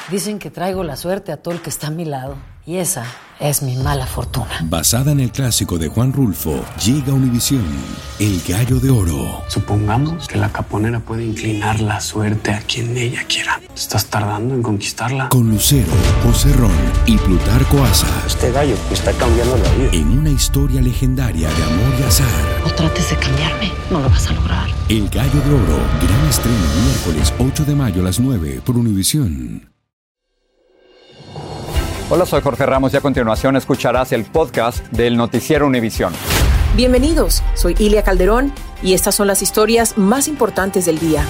Dicen que traigo la suerte a todo el que está a mi lado. Y esa es mi mala fortuna. Basada en el clásico de Juan Rulfo, llega a Univisión, El Gallo de Oro. Supongamos que la caponera puede inclinar la suerte a quien ella quiera. ¿Estás tardando en conquistarla? Con Lucero, José Ron y Plutarco Asa. Este gallo me está cambiando la vida. En una historia legendaria de amor y azar. No trates de cambiarme, no lo vas a lograr. El Gallo de Oro, gran estreno miércoles 8 de mayo a las 9 por Univisión. Hola, soy Jorge Ramos y a continuación escucharás el podcast del Noticiero Univisión. Bienvenidos, soy Ilia Calderón y estas son las historias más importantes del día.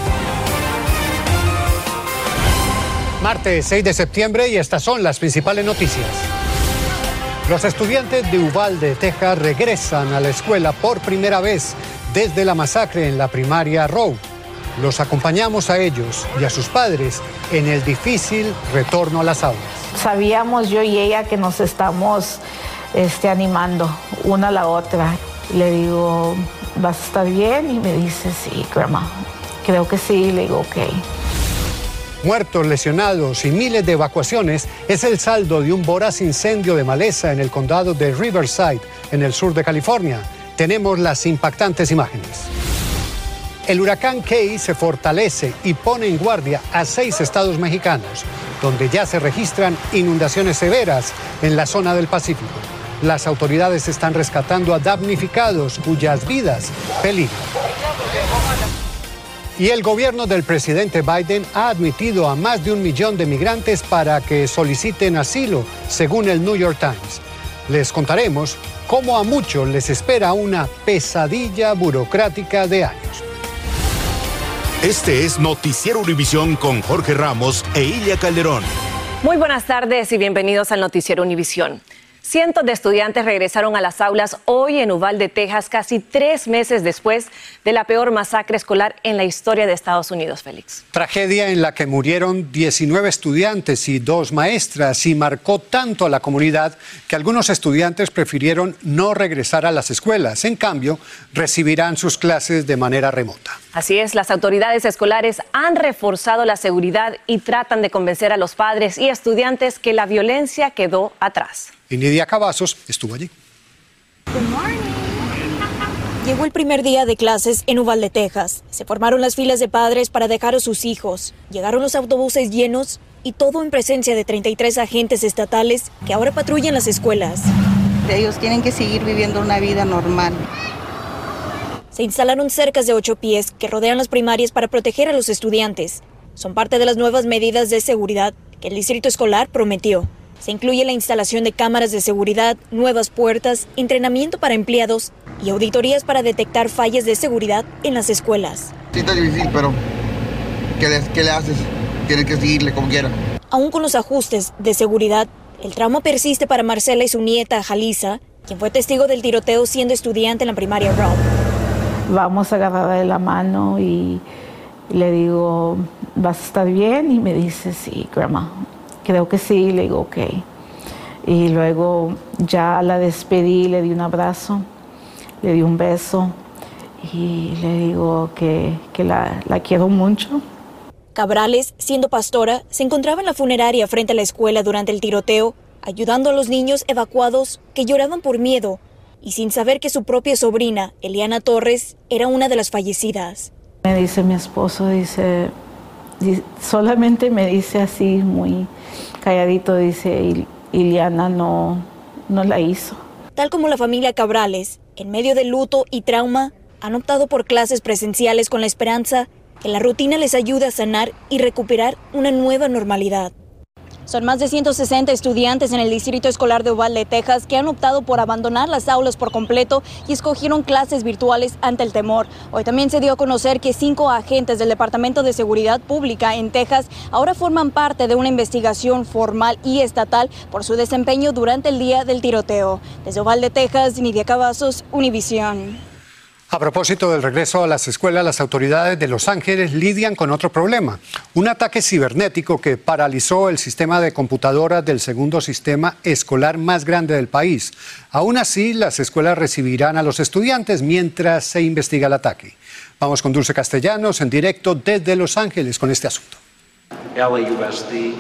Martes 6 de septiembre y estas son las principales noticias. Los estudiantes de Uvalde, Texas, regresan a la escuela por primera vez desde la masacre en la primaria Rowe. Los acompañamos a ellos y a sus padres en el difícil retorno a las aulas. Sabíamos yo y ella que nos estamos animando una a la otra. Le digo, ¿vas a estar bien? Y me dice, sí, grandma. Creo que sí. Le digo, ok. Muertos, lesionados y miles de evacuaciones es el saldo de un voraz incendio de maleza en el condado de Riverside, en el sur de California. Tenemos las impactantes imágenes. El huracán Key se fortalece y pone en guardia a 6 estados mexicanos, donde ya se registran inundaciones severas en la zona del Pacífico. Las autoridades están rescatando a damnificados cuyas vidas peligran. Y el gobierno del presidente Biden ha admitido a más de 1 millón de migrantes para que soliciten asilo, según el New York Times. Les contaremos cómo a muchos les espera una pesadilla burocrática de años. Este es Noticiero Univisión con Jorge Ramos e Ilia Calderón. Muy buenas tardes y bienvenidos al Noticiero Univisión. Cientos de estudiantes regresaron a las aulas hoy en Uvalde, Texas, casi 3 meses después de la peor masacre escolar en la historia de Estados Unidos, Félix. Tragedia en la que murieron 19 estudiantes y 2 maestras y marcó tanto a la comunidad que algunos estudiantes prefirieron no regresar a las escuelas. En cambio, recibirán sus clases de manera remota. Así es, las autoridades escolares han reforzado la seguridad y tratan de convencer a los padres y estudiantes que la violencia quedó atrás. Y Nidia Cavazos estuvo allí. Llegó el primer día de clases en Uvalde, Texas. Se formaron las filas de padres para dejar a sus hijos. Llegaron los autobuses llenos y todo en presencia de 33 agentes estatales que ahora patrullan las escuelas. Ellos tienen que seguir viviendo una vida normal. Se instalaron cercas de 8 pies que rodean las primarias para proteger a los estudiantes. Son parte de las nuevas medidas de seguridad que el distrito escolar prometió. Se incluye la instalación de cámaras de seguridad, nuevas puertas, entrenamiento para empleados y auditorías para detectar fallas de seguridad en las escuelas. Sí, está difícil, pero ¿qué le haces? Tienes que seguirle como quiera. Aún con los ajustes de seguridad, el trauma persiste para Marcela y su nieta, Jalisa, quien fue testigo del tiroteo siendo estudiante en la primaria Rowe. Vamos agarrada de la mano y le digo, ¿vas a estar bien? Y me dice, sí, grandma. Creo que sí, le digo, ok. Y luego ya la despedí, le di un abrazo, le di un beso y le digo que la quiero mucho. Cabrales, siendo pastora, se encontraba en la funeraria frente a la escuela durante el tiroteo, ayudando a los niños evacuados que lloraban por miedo y sin saber que su propia sobrina, Eliana Torres, era una de las fallecidas. Me dice mi esposo, solamente me dice así muy calladito, dice, Iliana no la hizo. Tal como la familia Cabrales, en medio de luto y trauma, han optado por clases presenciales con la esperanza que la rutina les ayude a sanar y recuperar una nueva normalidad. Son más de 160 estudiantes en el distrito escolar de Uvalde, Texas, que han optado por abandonar las aulas por completo y escogieron clases virtuales ante el temor. Hoy también se dio a conocer que 5 agentes del Departamento de Seguridad Pública en Texas ahora forman parte de una investigación formal y estatal por su desempeño durante el día del tiroteo. Desde Uvalde, Texas, Nidia Cavazos, Univisión. A propósito del regreso a las escuelas, las autoridades de Los Ángeles lidian con otro problema. Un ataque cibernético que paralizó el sistema de computadoras del segundo sistema escolar más grande del país. Aún así, las escuelas recibirán a los estudiantes mientras se investiga el ataque. Vamos con Dulce Castellanos en directo desde Los Ángeles con este asunto.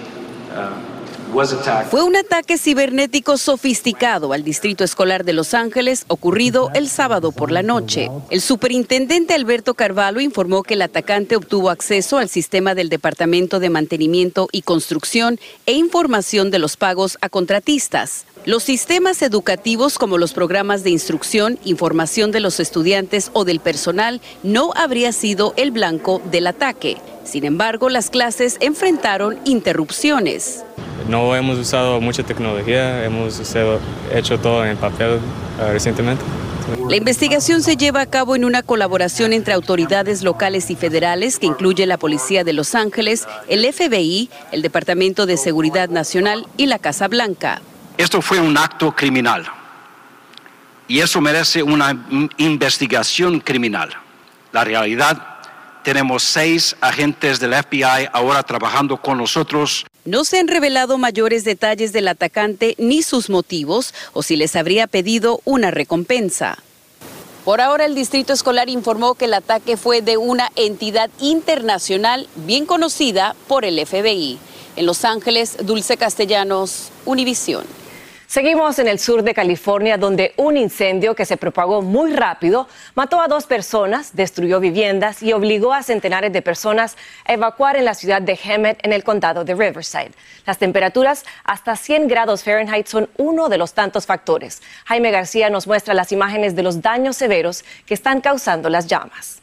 Fue un ataque cibernético sofisticado al Distrito Escolar de Los Ángeles ocurrido el sábado por la noche. El superintendente Alberto Carvalho informó que el atacante obtuvo acceso al sistema del Departamento de Mantenimiento y Construcción e información de los pagos a contratistas. Los sistemas educativos como los programas de instrucción, información de los estudiantes o del personal no habría sido el blanco del ataque. Sin embargo, las clases enfrentaron interrupciones. No hemos usado mucha tecnología, hemos hecho todo en papel recientemente. La investigación se lleva a cabo en una colaboración entre autoridades locales y federales que incluye la Policía de Los Ángeles, el FBI, el Departamento de Seguridad Nacional y la Casa Blanca. Esto fue un acto criminal y eso merece una investigación criminal. La realidad, tenemos 6 agentes del FBI ahora trabajando con nosotros. No se han revelado mayores detalles del atacante ni sus motivos o si les habría pedido una recompensa. Por ahora, el Distrito Escolar informó que el ataque fue de una entidad internacional bien conocida por el FBI. En Los Ángeles, Dulce Castellanos, Univisión. Seguimos en el sur de California, donde un incendio que se propagó muy rápido mató a 2 personas, destruyó viviendas y obligó a centenares de personas a evacuar en la ciudad de Hemet, en el condado de Riverside. Las temperaturas hasta 100 grados Fahrenheit son uno de los tantos factores. Jaime García nos muestra las imágenes de los daños severos que están causando las llamas.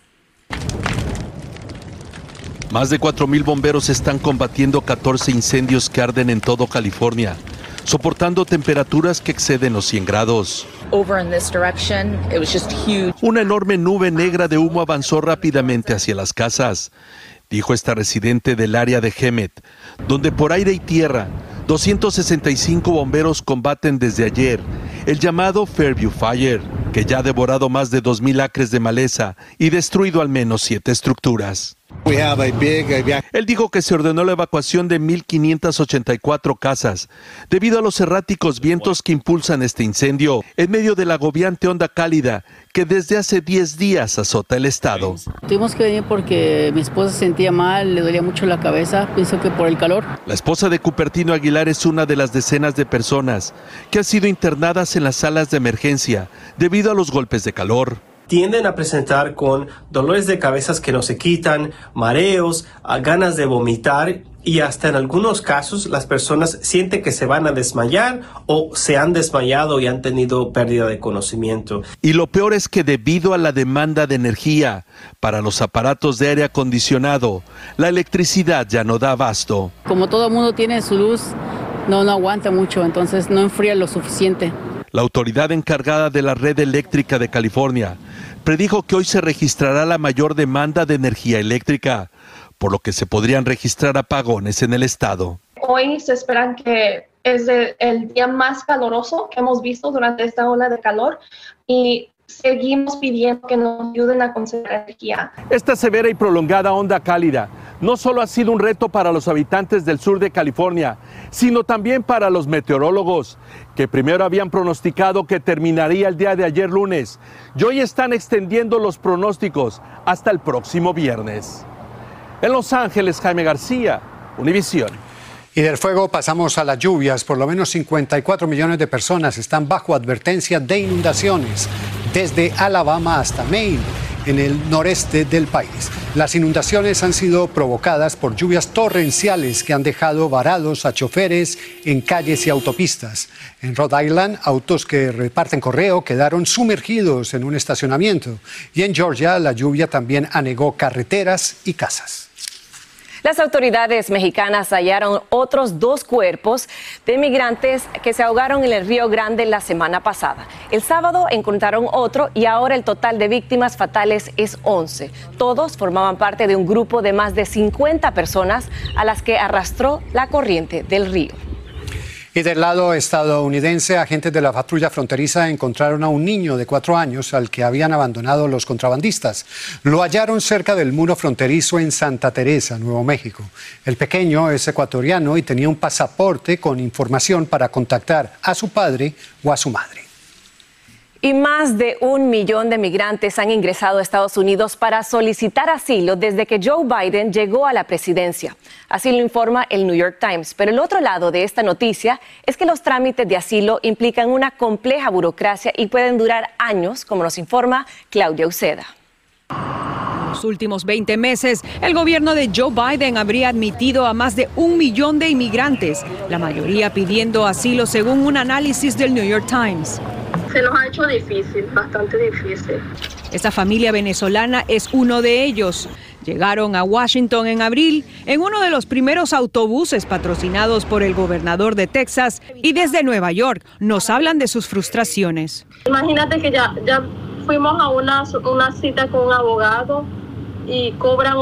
Más de 4,000 bomberos están combatiendo 14 incendios que arden en todo California, soportando temperaturas que exceden los 100 grados. Una enorme nube negra de humo avanzó rápidamente hacia las casas, dijo esta residente del área de Hemet, donde por aire y tierra 265 bomberos combaten desde ayer el llamado Fairview Fire, que ya ha devorado más de 2,000 acres de maleza y destruido al menos 7 estructuras. Él dijo que se ordenó la evacuación de 1,584 casas debido a los erráticos vientos que impulsan este incendio en medio de la agobiante onda cálida que desde hace 10 días azota el estado. Tuvimos que venir porque mi esposa se sentía mal, le dolía mucho la cabeza, pienso que por el calor. La esposa de Cupertino Aguilar es una de las decenas de personas que han sido internadas en las salas de emergencia debido a los golpes de calor. Tienden a presentar con dolores de cabezas que no se quitan, mareos, ganas de vomitar y hasta en algunos casos las personas sienten que se van a desmayar o se han desmayado y han tenido pérdida de conocimiento. Y lo peor es que debido a la demanda de energía para los aparatos de aire acondicionado, la electricidad ya no da abasto. Como todo mundo tiene su luz, no aguanta mucho, entonces no enfría lo suficiente. La autoridad encargada de la red eléctrica de California predijo que hoy se registrará la mayor demanda de energía eléctrica, por lo que se podrían registrar apagones en el estado. Hoy se esperan que es el día más caluroso que hemos visto durante esta ola de calor y seguimos pidiendo que nos ayuden a conservar energía. Esta severa y prolongada onda cálida no solo ha sido un reto para los habitantes del sur de California, sino también para los meteorólogos, que primero habían pronosticado que terminaría el día de ayer lunes y hoy están extendiendo los pronósticos hasta el próximo viernes. En Los Ángeles, Jaime García, Univisión. Y del fuego pasamos a las lluvias. Por lo menos 54 millones de personas están bajo advertencia de inundaciones, desde Alabama hasta Maine, en el noreste del país. Las inundaciones han sido provocadas por lluvias torrenciales que han dejado varados a choferes en calles y autopistas. En Rhode Island, autos que reparten correo quedaron sumergidos en un estacionamiento. Y en Georgia, la lluvia también anegó carreteras y casas. Las autoridades mexicanas hallaron otros 2 cuerpos de migrantes que se ahogaron en el Río Grande la semana pasada. El sábado encontraron otro y ahora el total de víctimas fatales es 11. Todos formaban parte de un grupo de más de 50 personas a las que arrastró la corriente del río. Y del lado estadounidense, agentes de la patrulla fronteriza encontraron a un niño de 4 años al que habían abandonado los contrabandistas. Lo hallaron cerca del muro fronterizo en Santa Teresa, Nuevo México. El pequeño es ecuatoriano y tenía un pasaporte con información para contactar a su padre o a su madre. Y más de 1 millón de migrantes han ingresado a Estados Unidos para solicitar asilo desde que Joe Biden llegó a la presidencia. Así lo informa el New York Times. Pero el otro lado de esta noticia es que los trámites de asilo implican una compleja burocracia y pueden durar años, como nos informa Claudia Uceda. En los últimos 20 meses, el gobierno de Joe Biden habría admitido a más de 1 millón de inmigrantes, la mayoría pidiendo asilo según un análisis del New York Times. Se nos ha hecho difícil, bastante difícil. Esta familia venezolana es uno de ellos. Llegaron a Washington en abril en uno de los primeros autobuses patrocinados por el gobernador de Texas y desde Nueva York nos hablan de sus frustraciones. Imagínate que ya fuimos a una cita con un abogado y cobran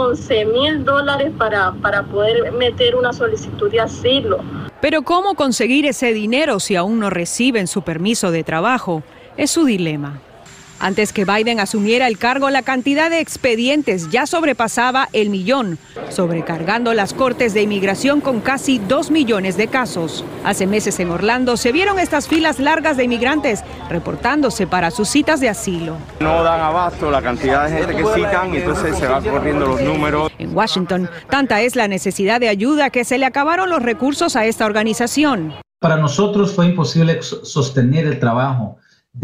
$11,000 para poder meter una solicitud de asilo. Pero ¿cómo conseguir ese dinero si aún no reciben su permiso de trabajo? Es su dilema. Antes que Biden asumiera el cargo, la cantidad de expedientes ya sobrepasaba el 1 millón, sobrecargando las cortes de inmigración con casi 2 millones de casos. Hace meses en Orlando se vieron estas filas largas de inmigrantes reportándose para sus citas de asilo. No dan abasto la cantidad de gente que citan y entonces se van corriendo los números. En Washington, tanta es la necesidad de ayuda que se le acabaron los recursos a esta organización. Para nosotros fue imposible sostener el trabajo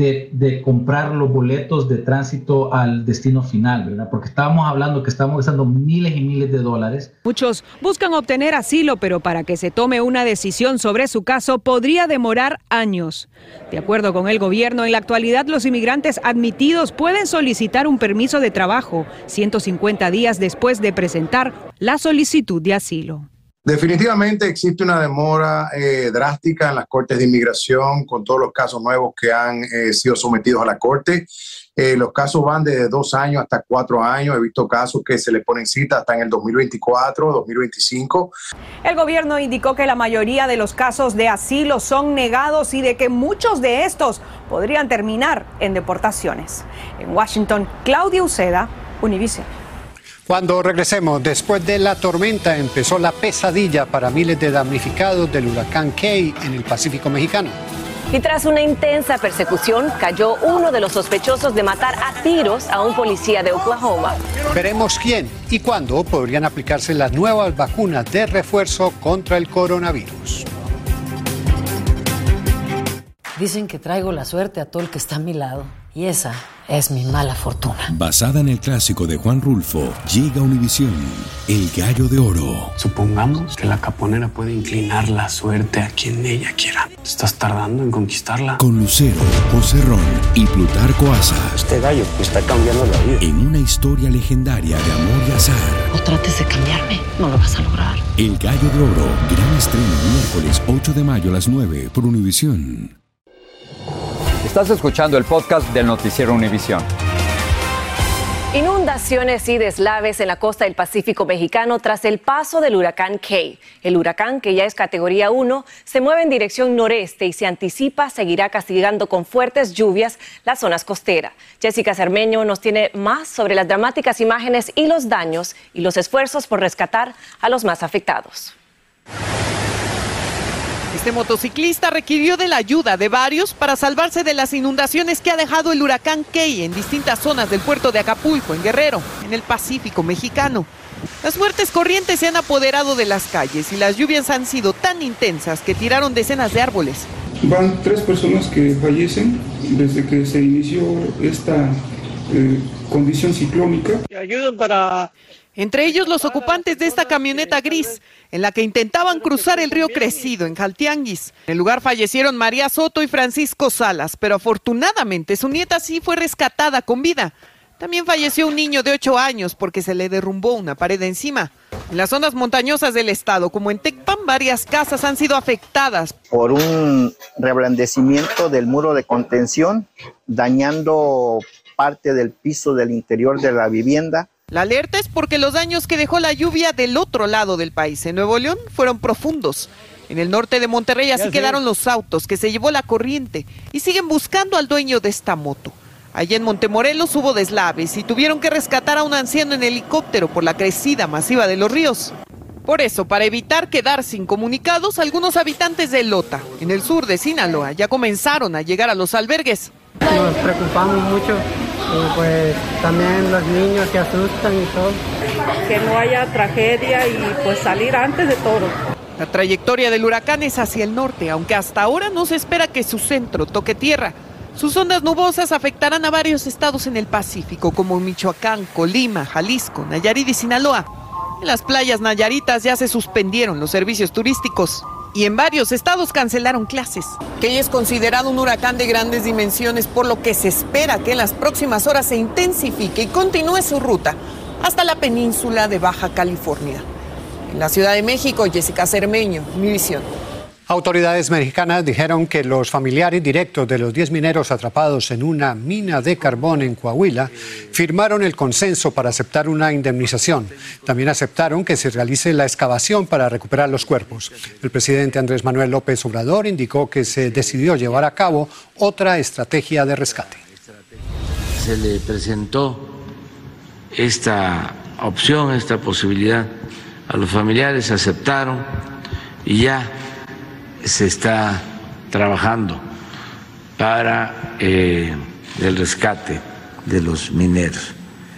de comprar los boletos de tránsito al destino final, ¿verdad? Porque estábamos hablando que estamos gastando miles y miles de dólares. Muchos buscan obtener asilo, pero para que se tome una decisión sobre su caso podría demorar años. De acuerdo con el gobierno, en la actualidad los inmigrantes admitidos pueden solicitar un permiso de trabajo 150 días después de presentar la solicitud de asilo. Definitivamente existe una demora drástica en las cortes de inmigración con todos los casos nuevos que han sido sometidos a la corte. Los casos van desde 2 años hasta 4 años. He visto casos que se le ponen cita hasta en el 2024, 2025. El gobierno indicó que la mayoría de los casos de asilo son negados y de que muchos de estos podrían terminar en deportaciones. En Washington, Claudia Uceda, Univision. Cuando regresemos, después de la tormenta empezó la pesadilla para miles de damnificados del huracán Kay en el Pacífico mexicano. Y tras una intensa persecución, cayó uno de los sospechosos de matar a tiros a un policía de Oklahoma. Veremos quién y cuándo podrían aplicarse las nuevas vacunas de refuerzo contra el coronavirus. Dicen que traigo la suerte a todo el que está a mi lado. Y esa es mi mala fortuna. Basada en el clásico de Juan Rulfo, llega Univisión, El Gallo de Oro. Supongamos que la caponera puede inclinar la suerte a quien ella quiera. ¿Estás tardando en conquistarla? Con Lucero, José Ron y Plutarco Asa. Este gallo me está cambiando la vida. En una historia legendaria de amor y azar. No trates de cambiarme, no lo vas a lograr. El Gallo de Oro, gran estreno miércoles 8 de mayo a las 9 por Univisión. Estás escuchando el podcast del Noticiero Univisión. Inundaciones y deslaves en la costa del Pacífico mexicano tras el paso del huracán Kay. El huracán, que ya es categoría 1, se mueve en dirección noreste y se anticipa seguirá castigando con fuertes lluvias las zonas costeras. Jessica Cermeño nos tiene más sobre las dramáticas imágenes y los daños y los esfuerzos por rescatar a los más afectados. Este motociclista requirió de la ayuda de varios para salvarse de las inundaciones que ha dejado el huracán Kay en distintas zonas del puerto de Acapulco, en Guerrero, en el Pacífico mexicano. Las fuertes corrientes se han apoderado de las calles y las lluvias han sido tan intensas que tiraron decenas de árboles. Van 3 personas que fallecen desde que se inició esta condición ciclónica. Ayudan para... Entre ellos los ocupantes de esta camioneta gris, en la que intentaban cruzar el río Crecido, en Jaltianguis. En el lugar fallecieron María Soto y Francisco Salas, pero afortunadamente su nieta sí fue rescatada con vida. También falleció un niño de 8 años porque se le derrumbó una pared encima. En las zonas montañosas del estado, como en Tecpan, varias casas han sido afectadas por un reblandecimiento del muro de contención, dañando parte del piso del interior de la vivienda. La alerta es porque los daños que dejó la lluvia del otro lado del país, en Nuevo León, fueron profundos. En el norte de Monterrey así quedaron los autos que se llevó la corriente y siguen buscando al dueño de esta moto. Allí en Montemorelos hubo deslaves y tuvieron que rescatar a un anciano en helicóptero por la crecida masiva de los ríos. Por eso, para evitar quedarse incomunicados, algunos habitantes de Lota, en el sur de Sinaloa, ya comenzaron a llegar a los albergues. Nos preocupamos mucho y pues también los niños se asustan y todo. Que no haya tragedia y pues salir antes de todo. La trayectoria del huracán es hacia el norte, aunque hasta ahora no se espera que su centro toque tierra. Sus ondas nubosas afectarán a varios estados en el Pacífico, como Michoacán, Colima, Jalisco, Nayarit y Sinaloa. En las playas nayaritas ya se suspendieron los servicios turísticos y en varios estados cancelaron clases. Key es considerado un huracán de grandes dimensiones, por lo que se espera que en las próximas horas se intensifique y continúe su ruta hasta la península de Baja California. En la Ciudad de México, Jessica Cermeño, Univisión. Autoridades mexicanas dijeron que los familiares directos de los 10 mineros atrapados en una mina de carbón en Coahuila firmaron el consenso para aceptar una indemnización. También aceptaron que se realice la excavación para recuperar los cuerpos. El presidente Andrés Manuel López Obrador indicó que se decidió llevar a cabo otra estrategia de rescate. Se le presentó esta opción, esta posibilidad a los familiares, aceptaron y ya se está trabajando para el rescate de los mineros.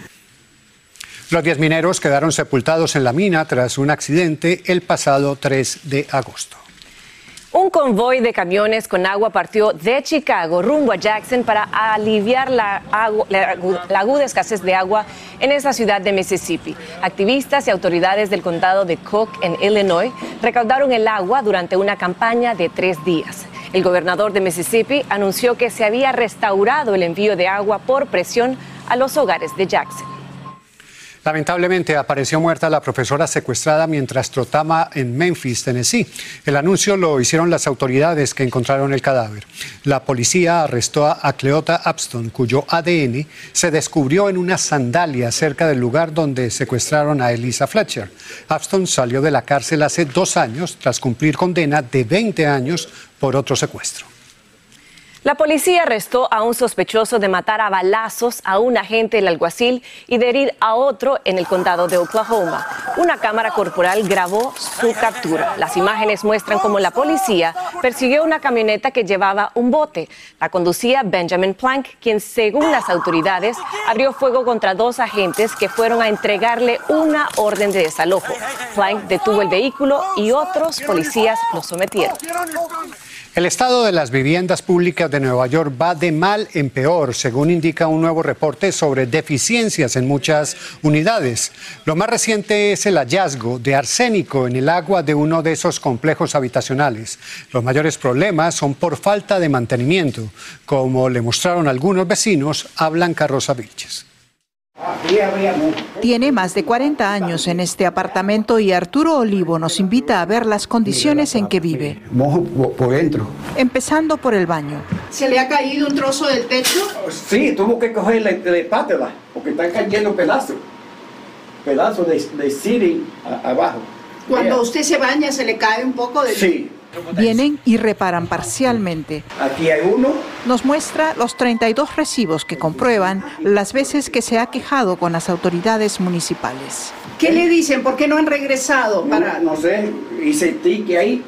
Los 10 mineros quedaron sepultados en la mina tras un accidente el pasado 3 de agosto. Un convoy de camiones con agua partió de Chicago rumbo a Jackson para aliviar la aguda escasez de agua en esa ciudad de Mississippi. Activistas y autoridades del condado de Cook, en Illinois, recaudaron el agua durante una campaña de 3 días. El gobernador de Mississippi anunció que se había restaurado el envío de agua por presión a los hogares de Jackson. Lamentablemente apareció muerta la profesora secuestrada mientras trotaba en Memphis, Tennessee. El anuncio lo hicieron las autoridades que encontraron el cadáver. La policía arrestó a Cleota Upston, cuyo ADN se descubrió en una sandalia cerca del lugar donde secuestraron a Elisa Fletcher. Upston salió de la cárcel hace 2 años tras cumplir condena de 20 años por otro secuestro. La policía arrestó a un sospechoso de matar a balazos a un agente del alguacil y de herir a otro en el condado de Oklahoma. Una cámara corporal grabó su captura. Las imágenes muestran cómo la policía persiguió una camioneta que llevaba un bote. La conducía Benjamin Plank, quien, según las autoridades, abrió fuego contra 2 agentes que fueron a entregarle una orden de desalojo. Plank detuvo el vehículo y otros policías lo sometieron. El estado de las viviendas públicas de Nueva York va de mal en peor, según indica un nuevo reporte sobre deficiencias en muchas unidades. Lo más reciente es el hallazgo de arsénico en el agua de uno de esos complejos habitacionales. Los mayores problemas son por falta de mantenimiento, como le mostraron algunos vecinos a Blanca Rosa Vilches. Tiene más de 40 años en este apartamento y Arturo Olivo nos invita a ver las condiciones en que vive. Mojo por dentro. Empezando por el baño. ¿Se le ha caído un trozo del techo? Sí, tuvo que coger la pátela porque están cayendo pedazos de ceiling abajo. Cuando usted se baña, ¿se le cae un poco del... Sí. Vienen y reparan parcialmente. Aquí hay uno. Nos muestra los 32 recibos que comprueban las veces que se ha quejado con las autoridades municipales. ¿Qué le dicen? ¿Por qué no han regresado? No sé, hice ticket ahí,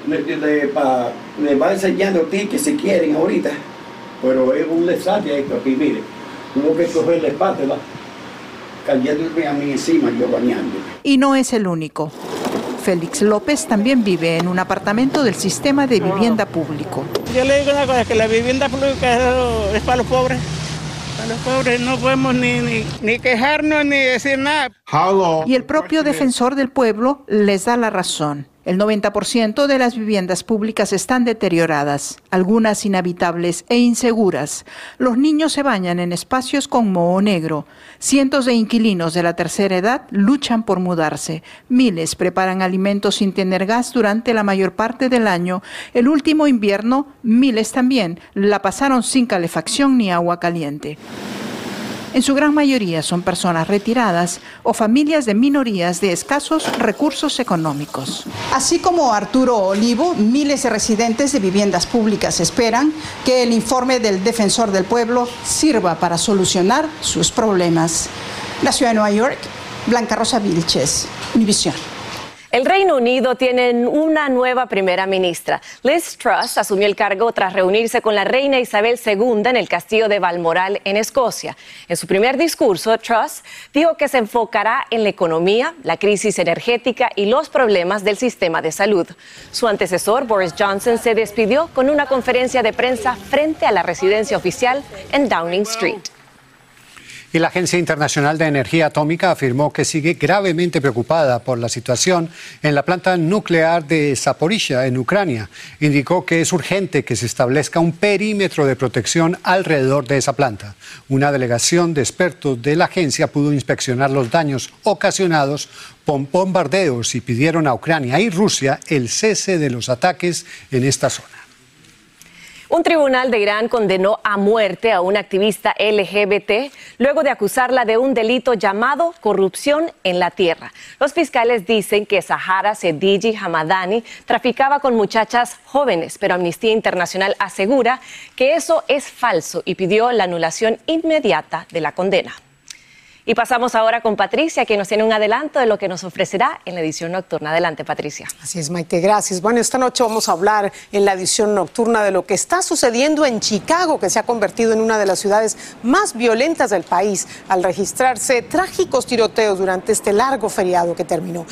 le va enseñando tickets si quieren ahorita, pero es un desastre esto aquí, mire, tuvo que coger la espátula, cayéndome a mí encima, yo bañándome. Y no es el único. Félix López también vive en un apartamento del sistema de vivienda público. Yo le digo una cosa, que la vivienda pública es para los pobres. Para los pobres no podemos ni quejarnos ni decir nada. Y el propio defensor del pueblo les da la razón. El 90% de las viviendas públicas están deterioradas, algunas inhabitables e inseguras. Los niños se bañan en espacios con moho negro. Cientos de inquilinos de la tercera edad luchan por mudarse. Miles preparan alimentos sin tener gas durante la mayor parte del año. El último invierno, miles también la pasaron sin calefacción ni agua caliente. En su gran mayoría son personas retiradas o familias de minorías de escasos recursos económicos. Así como Arturo Olivo, miles de residentes de viviendas públicas esperan que el informe del Defensor del Pueblo sirva para solucionar sus problemas. La ciudad de Nueva York, Blanca Rosa Vilches, Univisión. El Reino Unido tiene una nueva primera ministra. Liz Truss asumió el cargo tras reunirse con la reina Isabel II en el castillo de Balmoral, en Escocia. En su primer discurso, Truss dijo que se enfocará en la economía, la crisis energética y los problemas del sistema de salud. Su antecesor, Boris Johnson, se despidió con una conferencia de prensa frente a la residencia oficial en Downing Street. Y la Agencia Internacional de Energía Atómica afirmó que sigue gravemente preocupada por la situación en la planta nuclear de Zaporizhia, en Ucrania. Indicó que es urgente que se establezca un perímetro de protección alrededor de esa planta. Una delegación de expertos de la agencia pudo inspeccionar los daños ocasionados por bombardeos y pidieron a Ucrania y Rusia el cese de los ataques en esta zona. Un tribunal de Irán condenó a muerte a una activista LGBT luego de acusarla de un delito llamado corrupción en la tierra. Los fiscales dicen que Zahara Sedigi Hamadani traficaba con muchachas jóvenes, pero Amnistía Internacional asegura que eso es falso y pidió la anulación inmediata de la condena. Y pasamos ahora con Patricia, que nos tiene un adelanto de lo que nos ofrecerá en la edición nocturna. Adelante, Patricia. Así es, Maite, gracias. Bueno, esta noche vamos a hablar en la edición nocturna de lo que está sucediendo en Chicago, que se ha convertido en una de las ciudades más violentas del país al registrarse trágicos tiroteos durante este largo feriado que terminó.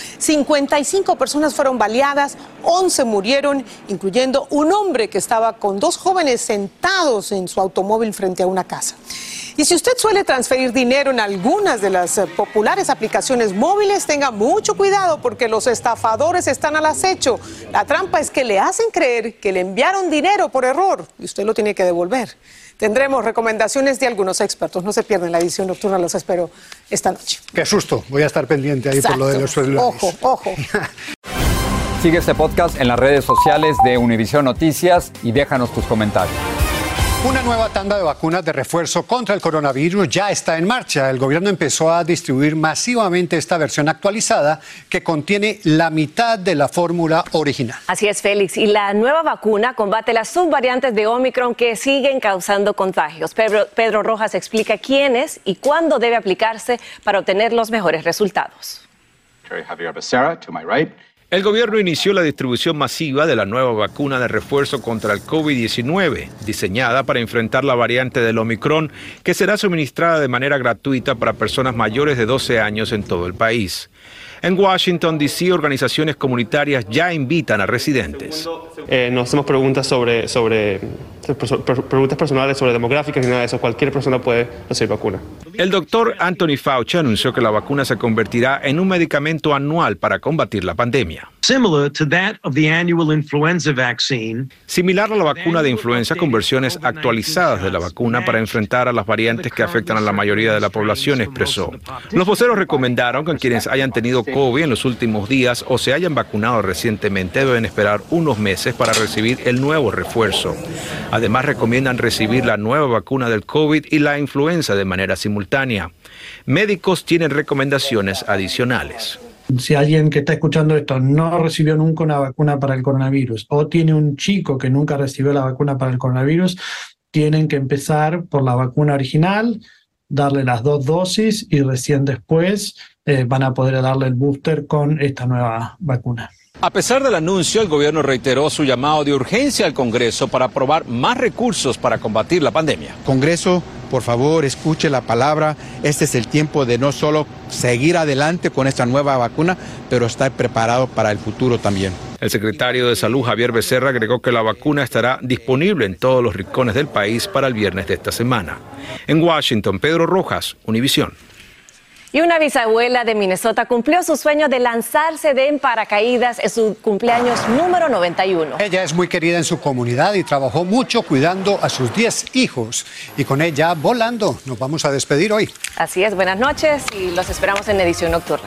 55 personas fueron baleadas, 11 murieron, incluyendo un hombre que estaba con dos jóvenes sentados en su automóvil frente a una casa. Y si usted suele transferir dinero en algunas de las populares aplicaciones móviles, tenga mucho cuidado porque los estafadores están al acecho. La trampa es que le hacen creer que le enviaron dinero por error y usted lo tiene que devolver. Tendremos recomendaciones de algunos expertos. No se pierdan la edición nocturna, los espero esta noche. Qué susto, voy a estar pendiente ahí. Exacto. Por lo de los celulares. Ojo, ojo. Sigue este podcast en las redes sociales de Univision Noticias y déjanos tus comentarios. Una nueva tanda de vacunas de refuerzo contra el coronavirus ya está en marcha. El gobierno empezó a distribuir masivamente esta versión actualizada que contiene la mitad de la fórmula original. Así es, Félix. Y la nueva vacuna combate las subvariantes de Omicron que siguen causando contagios. Pedro Rojas explica quién es y cuándo debe aplicarse para obtener los mejores resultados. Javier Becerra, to my right. El gobierno inició la distribución masiva de la nueva vacuna de refuerzo contra el COVID-19, diseñada para enfrentar la variante del Omicron, que será suministrada de manera gratuita para personas mayores de 12 años en todo el país. En Washington, D.C., organizaciones comunitarias ya invitan a residentes. Nos hacemos preguntas preguntas personales sobre demográficas y nada de eso. Cualquier persona puede recibir vacuna. El doctor Anthony Fauci anunció que la vacuna se convertirá en un medicamento anual para combatir la pandemia. Similar a la vacuna de influenza, con versiones actualizadas de la vacuna para enfrentar a las variantes que afectan a la mayoría de la población, expresó. Los voceros recomendaron que quienes hayan tenido COVID en los últimos días o se hayan vacunado recientemente deben esperar unos meses para recibir el nuevo refuerzo. Además, recomiendan recibir la nueva vacuna del COVID y la influenza de manera simultánea. Médicos tienen recomendaciones adicionales. Si alguien que está escuchando esto no recibió nunca una vacuna para el coronavirus o tiene un chico que nunca recibió la vacuna para el coronavirus, tienen que empezar por la vacuna original, darle las 2 dosis y recién después van a poder darle el booster con esta nueva vacuna. A pesar del anuncio, el gobierno reiteró su llamado de urgencia al Congreso para aprobar más recursos para combatir la pandemia. Congreso, por favor, escuche la palabra. Este es el tiempo de no solo seguir adelante con esta nueva vacuna, pero estar preparado para el futuro también. El secretario de Salud, Javier Becerra, agregó que la vacuna estará disponible en todos los rincones del país para el viernes de esta semana. En Washington, Pedro Rojas, Univision. Y una bisabuela de Minnesota cumplió su sueño de lanzarse en paracaídas en su cumpleaños número 91. Ella es muy querida en su comunidad y trabajó mucho cuidando a sus 10 hijos. Y con ella volando, nos vamos a despedir hoy. Así es, buenas noches y los esperamos en edición nocturna.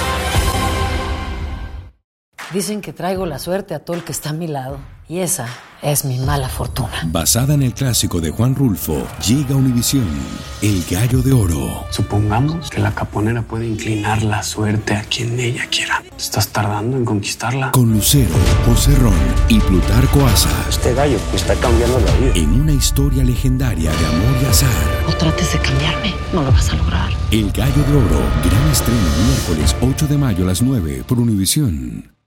Dicen que traigo la suerte a todo el que está a mi lado. Y esa es mi mala fortuna. Basada en el clásico de Juan Rulfo, llega a Univisión, El Gallo de Oro. Supongamos que la caponera puede inclinar la suerte a quien ella quiera. ¿Estás tardando en conquistarla? Con Lucero, José Ron y Plutarco Asa. Este gallo está cambiando la vida. En una historia legendaria de amor y azar. No trates de cambiarme, no lo vas a lograr. El Gallo de Oro, gran estreno miércoles 8 de mayo a las 9 por Univisión.